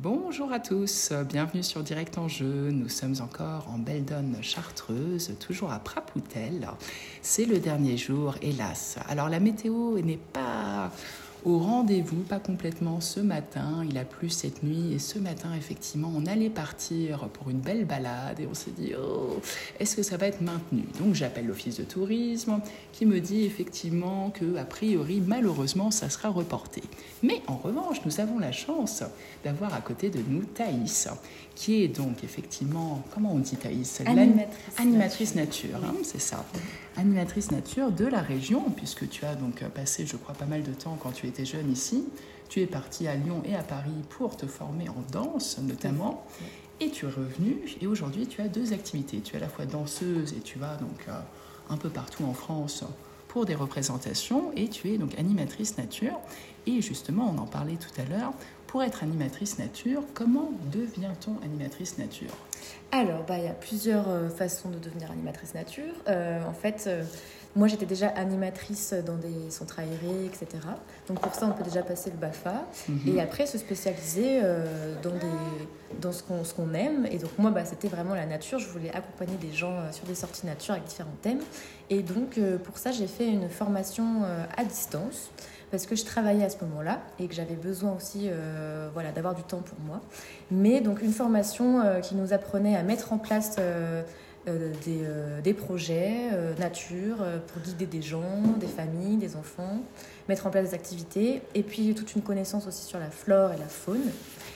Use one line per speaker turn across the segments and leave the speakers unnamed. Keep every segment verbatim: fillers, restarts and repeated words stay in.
Bonjour à tous, bienvenue sur Direct Enjeu. Nous sommes encore en Beldonne Chartreuse, toujours à Prapoutel. C'est le dernier jour, hélas. Alors la météo n'est pas au rendez-vous, pas complètement ce matin. Il a plu cette nuit et ce matin, effectivement, on allait partir pour une belle balade et on s'est dit, oh, est-ce que ça va être maintenu? Donc j'appelle l'office de tourisme qui me dit effectivement que, a priori, malheureusement, ça sera reporté. Mais en revanche, nous avons la chance d'avoir à côté de nous Thaïs, qui est donc effectivement, comment on dit Thaïs?
Animatrice,
Animatrice nature, nature hein, c'est ça. Animatrice nature de la région, puisque tu as donc passé, je crois, pas mal de temps quand tu étais jeune ici. Tu es partie à Lyon et à Paris pour te former en danse, notamment. Et tu es revenue, et aujourd'hui, tu as deux activités. Tu es à la fois danseuse et tu vas donc euh, un peu partout en France pour des représentations, et tu es donc animatrice nature. Et justement, on en parlait tout à l'heure, pour être animatrice nature, comment devient-on animatrice nature?
Alors, bah, il y a plusieurs euh, façons de devenir animatrice nature. Euh, en fait, euh, moi, j'étais déjà animatrice dans des centres aérés, et cetera. Donc, pour ça, on peut déjà passer le BAFA. Mm-hmm. Et après, se spécialiser euh, dans, des, dans ce, qu'on, ce qu'on aime. Et donc, moi, bah, c'était vraiment la nature. Je voulais accompagner des gens euh, sur des sorties nature avec différents thèmes. Et donc, euh, pour ça, j'ai fait une formation euh, à distance. Parce que je travaillais à ce moment-là et que j'avais besoin aussi euh, voilà, d'avoir du temps pour moi. Mais donc une formation euh, qui nous apprenait à mettre en place euh, euh, des, euh, des projets euh, nature euh, pour guider des gens, des familles, des enfants, mettre en place des activités et puis toute une connaissance aussi sur la flore et la faune.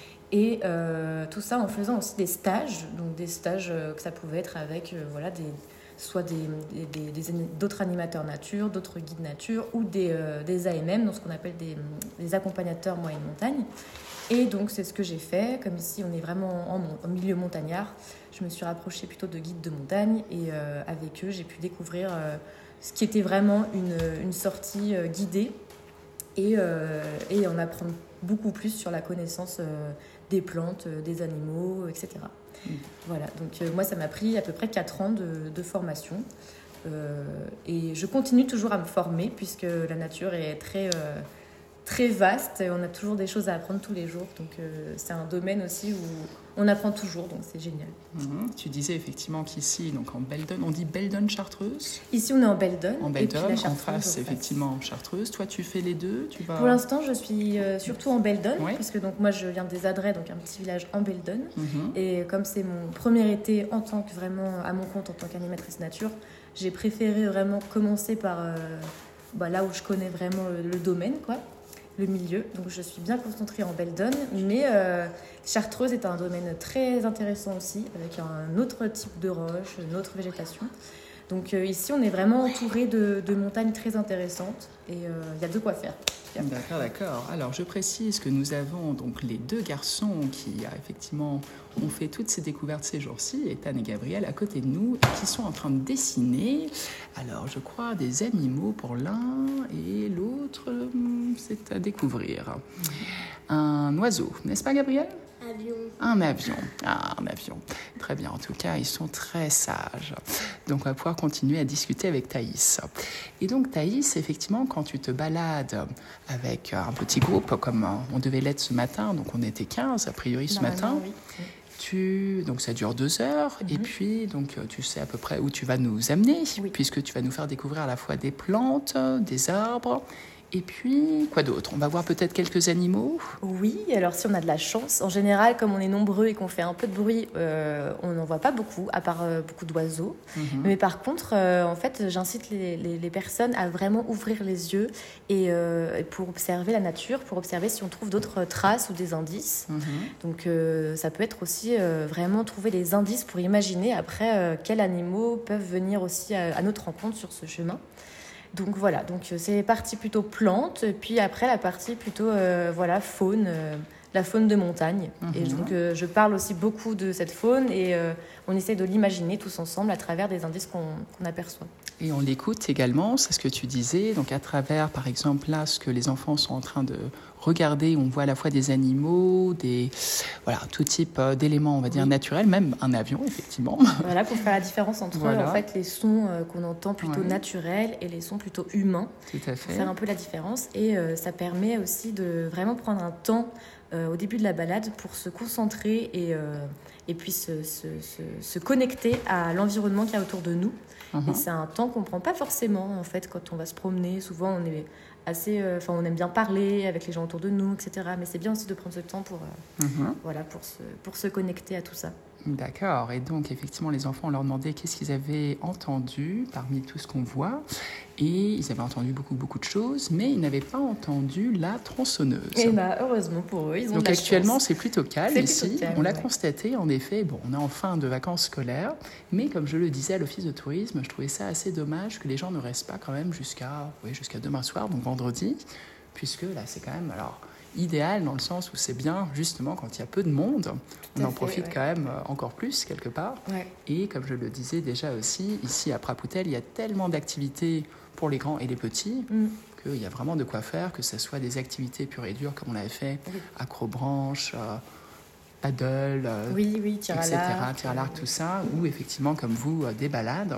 Et euh, tout ça en faisant aussi des stages, donc des stages euh, que ça pouvait être avec euh, voilà, des... soit des, des, des, d'autres animateurs nature, d'autres guides nature ou des, euh, des A M M, donc ce qu'on appelle des, des accompagnateurs moyenne montagne. Et donc c'est ce que j'ai fait, comme ici on est vraiment en, en milieu montagnard, je me suis rapprochée plutôt de guides de montagne et euh, avec eux j'ai pu découvrir euh, ce qui était vraiment une, une sortie euh, guidée et, euh, et en apprendre beaucoup plus sur la connaissance euh, des plantes, euh, des animaux, et cetera. Mmh. Voilà, donc euh, moi ça m'a pris à peu près quatre ans de, de formation euh, et je continue toujours à me former puisque la nature est très, euh, très vaste et on a toujours des choses à apprendre tous les jours, donc euh, c'est un domaine aussi où on apprend toujours, donc c'est génial.
Mmh. Tu disais effectivement qu'ici, donc en Beldonne, on dit Beldonne Chartreuse?
Ici on est en Beldonne.
En Beldonne, en face effectivement Chartreuse. Toi tu fais les deux? Tu vas...
Pour l'instant je suis euh, surtout en Beldonne,
ouais.
Puisque donc moi je viens des Adrets, donc un petit village en Beldonne. Mmh. Et comme c'est mon premier été en tant que vraiment à mon compte en tant qu'animatrice nature, j'ai préféré vraiment commencer par euh, bah, là où je connais vraiment le, le domaine, quoi. Le milieu, donc je suis bien concentrée en Beldonne, mais euh, Chartreuse est un domaine très intéressant aussi, avec un autre type de roche, une autre végétation. Donc euh, ici, on est vraiment entouré de, de montagnes très intéressantes et il euh, y a de quoi faire.
D'accord, d'accord. Alors, je précise que nous avons donc les deux garçons qui, effectivement, ont fait toutes ces découvertes ces jours-ci, Ethan et Gabriel, à côté de nous, et qui sont en train de dessiner, alors, je crois, des animaux pour l'un et l'autre, c'est à découvrir. Un oiseau, n'est-ce pas, Gabriel ?
Avion.
Un avion. Ah, un avion. Très bien. En tout cas, ils sont très sages. Donc, on va pouvoir continuer à discuter avec Thaïs. Et donc, Thaïs, effectivement, quand tu te balades avec un petit groupe, comme on devait l'être ce matin, donc on était quinze, a priori, ce matin, oui. Tu... donc ça dure deux heures, mm-hmm. Et puis donc, tu sais à peu près où tu vas nous amener, oui. Puisque tu vas nous faire découvrir à la fois des plantes, des arbres. Et puis, quoi d'autre? On va voir peut-être quelques animaux?
Oui, alors si on a de la chance. En général, comme on est nombreux et qu'on fait un peu de bruit, euh, on n'en voit pas beaucoup, à part euh, beaucoup d'oiseaux. Mm-hmm. Mais par contre, euh, en fait, j'incite les, les, les personnes à vraiment ouvrir les yeux et, euh, pour observer la nature, pour observer si on trouve d'autres traces ou des indices. Mm-hmm. Donc, euh, ça peut être aussi euh, vraiment trouver des indices pour imaginer après euh, quels animaux peuvent venir aussi à, à notre rencontre sur ce chemin. Donc voilà, donc c'est les parties plutôt plantes, et puis après la partie plutôt euh, voilà, faune, euh, la faune de montagne. Mmh. Et donc euh, je parle aussi beaucoup de cette faune et euh, on essaie de l'imaginer tous ensemble à travers des indices qu'on, qu'on aperçoit.
Et on l'écoute également, c'est ce que tu disais, donc à travers par exemple là ce que les enfants sont en train de regarder, on voit à la fois des animaux, des voilà, tout type d'éléments, on va dire, oui. naturels, même un avion, effectivement.
Voilà, pour faire la différence entre voilà. en fait, les sons euh, qu'on entend plutôt ouais. naturels et les sons plutôt humains.
Tout à fait.
Pour faire un peu la différence. Et euh, ça permet aussi de vraiment prendre un temps euh, au début de la balade pour se concentrer et, euh, et puis se, se, se, se connecter à l'environnement qu'il y a autour de nous. Uh-huh. Et c'est un temps qu'on ne prend pas forcément, en fait, quand on va se promener. Souvent, on est assez... Enfin, euh, on aime bien parler avec les gens autour de nous, et cetera. Mais c'est bien aussi de prendre ce temps pour, euh, uh-huh. voilà, pour, se, pour se connecter à tout ça.
D'accord. Et donc, effectivement, les enfants, on leur demandait qu'est-ce qu'ils avaient entendu parmi tout ce qu'on voit. Et ils avaient entendu beaucoup, beaucoup de choses, mais ils n'avaient pas entendu la tronçonneuse.
Et bah, heureusement pour eux, ils ont
donc,
de la
actuellement,
chance.
c'est plutôt calme
c'est
ici.
Plutôt calme,
on l'a
ouais.
constaté, en effet. Bon, on est en fin de vacances scolaires, mais comme je le disais à l'office de tourisme, je trouvais ça assez dommage que les gens ne restent pas quand même jusqu'à, oui, jusqu'à demain soir, donc vendredi, puisque là, c'est quand même... alors idéal dans le sens où c'est bien justement quand il y a peu de monde, on en fait, profite ouais. quand même encore plus quelque part.
Ouais.
Et comme je le disais déjà aussi, ici à Prapoutel, il y a tellement d'activités pour les grands et les petits mm. qu'il y a vraiment de quoi faire, que ce soit des activités pures et dures comme on l'avait fait, oui. accrobranche, euh, paddle, euh,
oui, oui, tir à l'arc,
tir à l'arc, tout ça, ou effectivement comme vous, euh, des balades.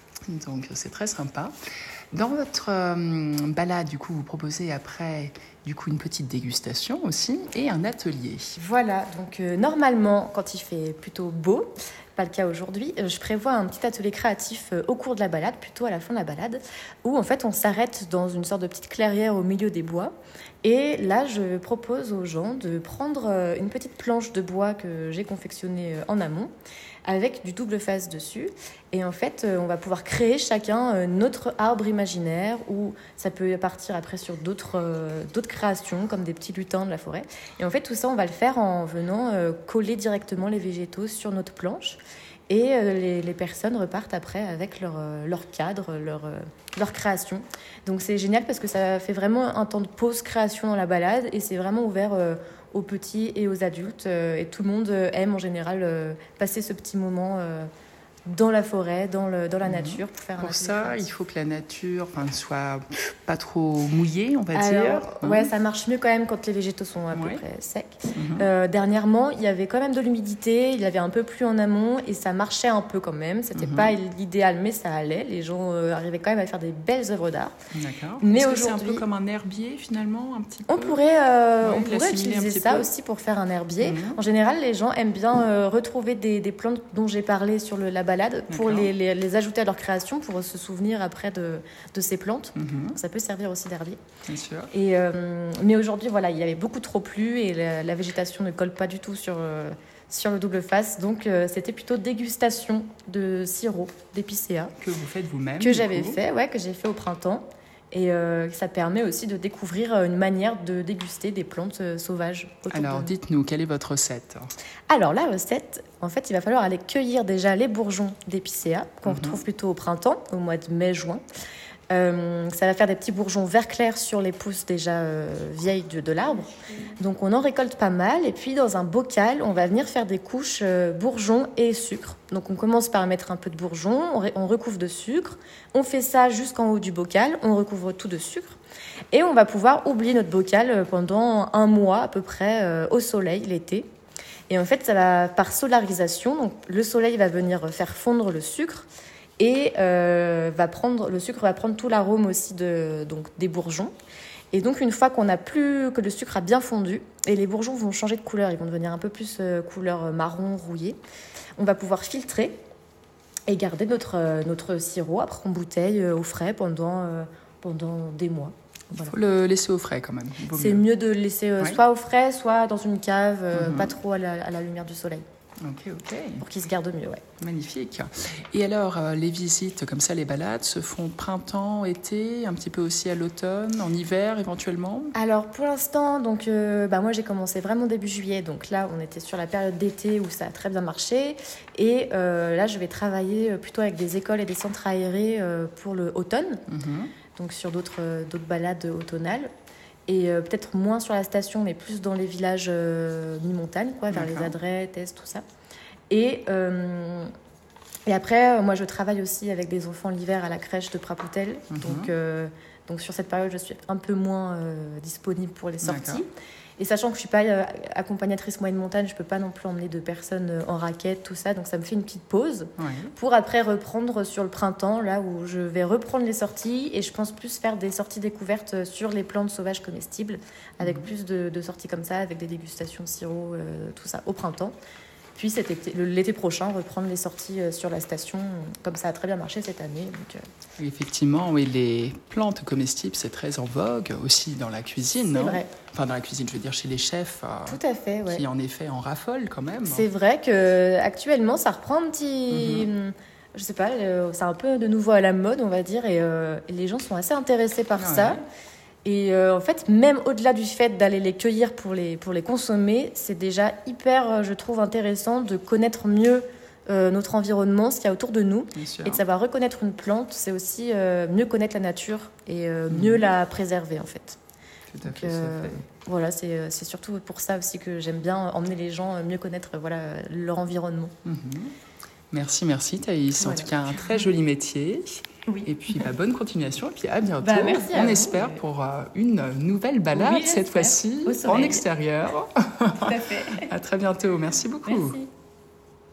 Donc c'est très sympa. Dans votre euh, balade, du coup, vous proposez après du coup, une petite dégustation aussi et un atelier.
Voilà, donc euh, normalement, quand il fait plutôt beau, pas le cas aujourd'hui, euh, je prévois un petit atelier créatif euh, au cours de la balade, plutôt à la fin de la balade, où en fait on s'arrête dans une sorte de petite clairière au milieu des bois. Et là, je propose aux gens de prendre euh, une petite planche de bois que j'ai confectionnée euh, en amont, avec du double face dessus. Et en fait, on va pouvoir créer chacun notre arbre imaginaire, ou ça peut partir après sur d'autres, euh, d'autres créations, comme des petits lutins de la forêt. Et en fait, tout ça, on va le faire en venant euh, coller directement les végétaux sur notre planche. Et euh, les, les personnes repartent après avec leur, euh, leur cadre, leur, euh, leur création. Donc c'est génial parce que ça fait vraiment un temps de pause création dans la balade, et c'est vraiment ouvert... Euh, aux petits et aux adultes. Euh, et tout le monde aime en général euh, passer ce petit moment euh, dans la forêt, dans, le, dans la nature. Pour, faire
pour
un
ça, il faut que la nature enfin, soit pas trop mouillée, on va
Alors,
dire.
Ouais, ça marche mieux quand même quand les végétaux sont à
ouais.
peu près secs.
Mm-hmm.
Euh, dernièrement, il y avait quand même de l'humidité, il y avait un peu plu en amont et ça marchait un peu quand même. C'était mm-hmm. pas l'idéal, mais ça allait. Les gens euh, arrivaient quand même à faire des belles œuvres d'art.
D'accord.
Mais
Est-ce
aujourd'hui,
que c'est un peu comme un herbier finalement, un petit peu
On pourrait, euh,
ouais,
on pourrait utiliser ça
peu.
aussi pour faire un herbier.
Mm-hmm.
En général, les gens aiment bien euh, retrouver des, des plantes dont j'ai parlé sur le, la balade pour les, les, les ajouter à leur création, pour se souvenir après de, de ces plantes.
Mm-hmm.
Ça peut servir aussi d'herbier.
Bien sûr.
Et, euh, mais aujourd'hui, voilà, il y avait beaucoup trop plu et la, la végétation ne colle pas du tout sur, euh, sur le double face. Donc, euh, c'était plutôt dégustation de sirop d'épicéa.
Que vous faites vous-même.
Que j'avais fait, ouais, que j'ai fait au printemps. Et euh, ça permet aussi de découvrir une manière de déguster des plantes euh, sauvages.
Alors,
de...
dites-nous, quelle est votre recette ?
Alors, la recette, en fait, il va falloir aller cueillir déjà les bourgeons d'épicéa, qu'on mm-hmm. retrouve plutôt au printemps, au mois de mai-juin. Euh, ça va faire des petits bourgeons vert clair sur les pousses déjà euh, vieilles de, de l'arbre. Donc on en récolte pas mal, et puis dans un bocal on va venir faire des couches euh, bourgeons et sucre. Donc on commence par mettre un peu de bourgeons, on, ré- on recouvre de sucre, on fait ça jusqu'en haut du bocal, on recouvre tout de sucre, et on va pouvoir oublier notre bocal pendant un mois à peu près euh, au soleil l'été. Et en fait ça va par solarisation, donc le soleil va venir faire fondre le sucre. Et euh, va prendre, le sucre va prendre tout l'arôme aussi de, donc, des bourgeons. Et donc, une fois qu'on a plus, que le sucre a bien fondu, et les bourgeons vont changer de couleur, ils vont devenir un peu plus euh, couleur marron, rouillé, on va pouvoir filtrer et garder notre, euh, notre sirop après en bouteille euh, au frais pendant, euh, pendant des mois.
Voilà. Il faut le laisser au frais quand même.
C'est mieux. mieux de le laisser euh,
ouais. soit
au frais, soit dans une cave, euh, mm-hmm. pas trop à la, à la lumière du soleil.
Ok, ok.
Pour qu'ils se gardent mieux, ouais.
Magnifique. Et alors, euh, les visites comme ça, les balades, se font printemps, été, un petit peu aussi à l'automne, en hiver éventuellement ?
Alors, pour l'instant, donc, euh, bah, moi j'ai commencé vraiment début juillet. Donc là, on était sur la période d'été où ça a très bien marché. Et euh, là, je vais travailler plutôt avec des écoles et des centres aérés euh, pour l'automne. Mm-hmm. Donc sur d'autres, euh, d'autres balades automnales. Et euh, peut-être moins sur la station, mais plus dans les villages euh, mi-montagne, quoi, vers D'accord. les Adrets, Test, tout ça. Et, euh, et après, moi, je travaille aussi avec des enfants l'hiver à la crèche de Prapoutel. Mm-hmm. Donc, euh, donc, sur cette période, je suis un peu moins euh, disponible pour les sorties. D'accord. Et sachant que je suis pas euh, accompagnatrice moyenne montagne, je peux pas non plus emmener de personnes euh, en raquette, tout ça. Donc ça me fait une petite pause
Ouais.
pour après reprendre sur le printemps, là où je vais reprendre les sorties. Et je pense plus faire des sorties découvertes sur les plantes sauvages comestibles, avec mmh. plus de, de sorties comme ça, avec des dégustations de sirop, euh, tout ça, au printemps. Puis cet été, l'été prochain, reprendre les sorties sur la station, comme ça a très bien marché cette année. Donc, euh...
Effectivement, oui, les plantes comestibles, c'est très en vogue, aussi dans la cuisine.
C'est
non
vrai.
Enfin, dans la cuisine, je veux dire, chez les chefs. Euh,
Tout à fait, ouais.
Qui, en effet, en raffolent quand même.
C'est vrai qu'actuellement, ça reprend un petit... Mm-hmm. Je sais pas, euh, c'est un peu de nouveau à la mode, on va dire, et, euh, et les gens sont assez intéressés par ouais. ça. Et euh, en fait, même au-delà du fait d'aller les cueillir pour les, pour les consommer, c'est déjà hyper, je trouve, intéressant de connaître mieux euh, notre environnement, ce qu'il y a autour de nous. Et de savoir reconnaître une plante, c'est aussi euh, mieux connaître la nature et euh, mmh. mieux la préserver, en fait.
Tout à
Donc,
fait,
euh,
fait.
Voilà, c'est, c'est surtout pour ça aussi que j'aime bien emmener les gens mieux connaître voilà, leur environnement.
Mmh. Merci, merci Thaïs. Voilà. En tout cas, un très joli métier.
Oui.
Et puis, bah, bonne continuation. Et puis, à bientôt.
Bah, merci
On
à
espère
vous.
pour euh, une nouvelle balade,
oui,
cette fois-ci, en extérieur.
Tout à fait.
À très bientôt. Merci beaucoup.
Merci.